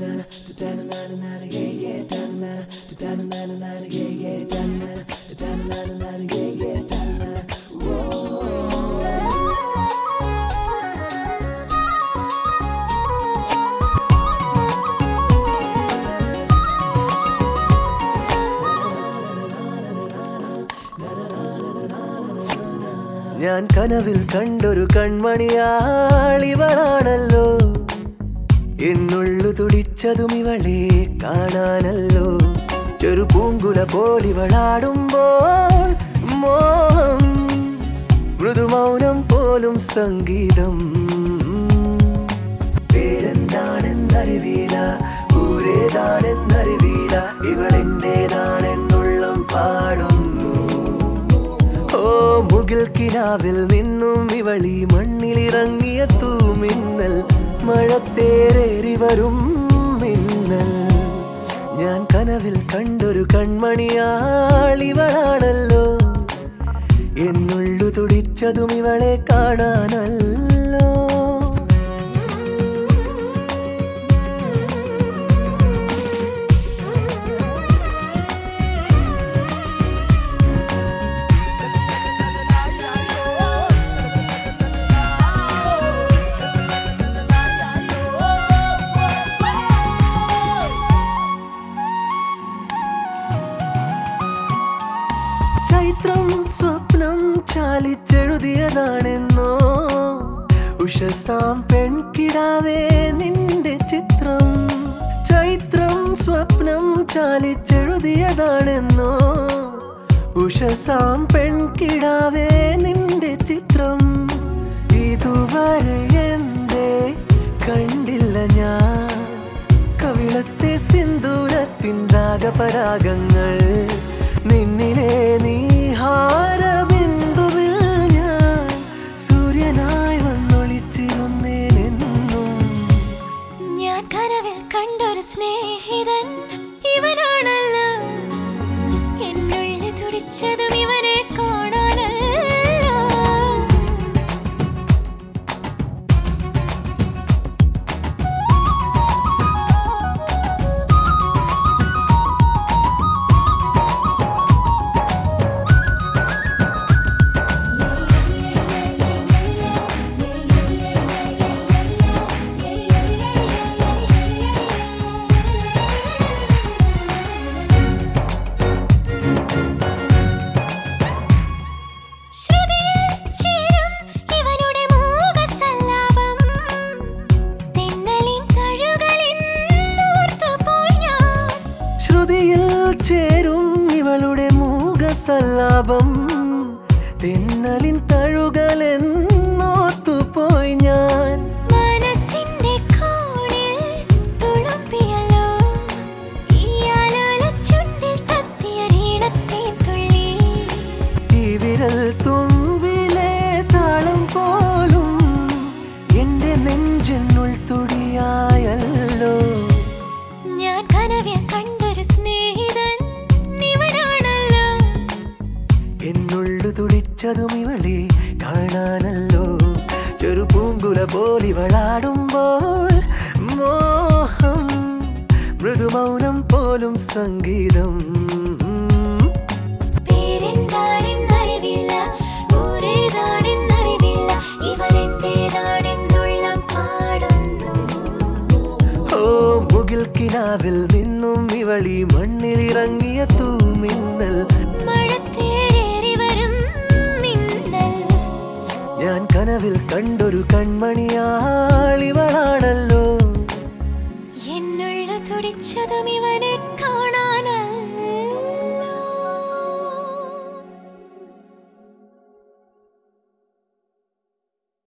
ഞാൻ കനവിൽ കണ്ടൊരു കൺമണിയാളിവളാണല്ലോ എന്നുള്ളു തുടിച്ചതും ഇവളെ കാണാനല്ലോ ചെറു പൂങ്കുല പോലിവളാടുമ്പോൾ മോഹം മൃദുമൗനം പോലും സംഗീതം പേരെന്താണെന്നറിവീല ഊരേതാണെന്നറിവീല ഇവളെന്റേതാണെന്നുള്ളം പാടുന്നു മുകിൽ കിനാവിൽ നിന്നും ഇവളി മണ്ണിലിറങ്ങിയ തൂമിന്നൽ മഴത്തേറേറി വരും മിന്നൽ ഞാൻ കനവിൽ കണ്ടൊരു കൺമണിയാളിവളാണല്ലോ എന്നുള്ളു തുടിച്ചതും ഇവളെ കാണാനല്ലോ ചൈത്രം സ്വപ്നം ചാലിച്ചെഴുതിയതാണെന്നോ ഉഷസാം പെൺകിടാവേ നിന്റെ ചിത്രം ചൈത്രം സ്വപ്നം ചാലിച്ചെഴുതിയതാണെന്നോ ഉഷസാം പെൺകിടാവേ നിന്റെ ചിത്രം ഇതുവരെ എന്തേ കണ്ടില്ല ഞാൻ കവിളത്തെ സിന്ദൂരത്തിൻ രാഗപരാഗങ്ങൾ നിന്നിലെ നീഹാരബിന്ദുവിൽ ഞാൻ സൂര്യനായി വന്നൊളിച്ചിരുന്നേനെന്നും ഞാൻ കനവിൽ കണ്ടൊരു സ്നേഹിതൻ ഇവനാണല്ലോ എന്നുള്ളിൽ തുടിച്ചതും ഇവനെ കാണാനല്ലോ ചേരും ഇവളുടെ മൂകസല്ലാപം തെന്നലിൻ തഴുകലെന്നോത്തുപോയി ഞാൻ മനസ്സിന്റെ കോണിൽ തുളുമ്പിയല്ലോ ഈ ആലോല ചുണ്ടിൽ തത്തിയ ഈണത്തെ തുള്ളി ഈ വിരൽ തുമ്പിലെ താളം പോലും എന്റെ നെഞ്ചിനുൾ തുടിയായല്ലോ ഞാൻ കനവിൽ കണ്ടൊരു സ്നേഹിതൻ ഇവനാണല്ലോ എന്നുള്ളു തുടിച്ചതും ഇവളെ കാണാനല്ലോ ചെറു പൂങ്കുല പോലിവളാടുമ്പോൾ മോഹം മൃദുമൗനം പോലും സംഗീതം പേരെന്താണെന്നറിവില്ല ഊരേതാണെന്നറിവില്ല ഇവരെന്റേതാണെന്നുള്ളം പാടുന്നു മുകിൽ കിനാവിൽ നിന്നും ഇവളി മണ്ണിലിറങ്ങിയ തൂമിന്നൽ മഴത്തേറി വരും മിന്നൽ ഞാൻ കനവിൽ കണ്ടൊരു കൺമണിയാളിവളാണല്ലോ എന്നുള്ളു തുടിച്ചതും ഇവനെ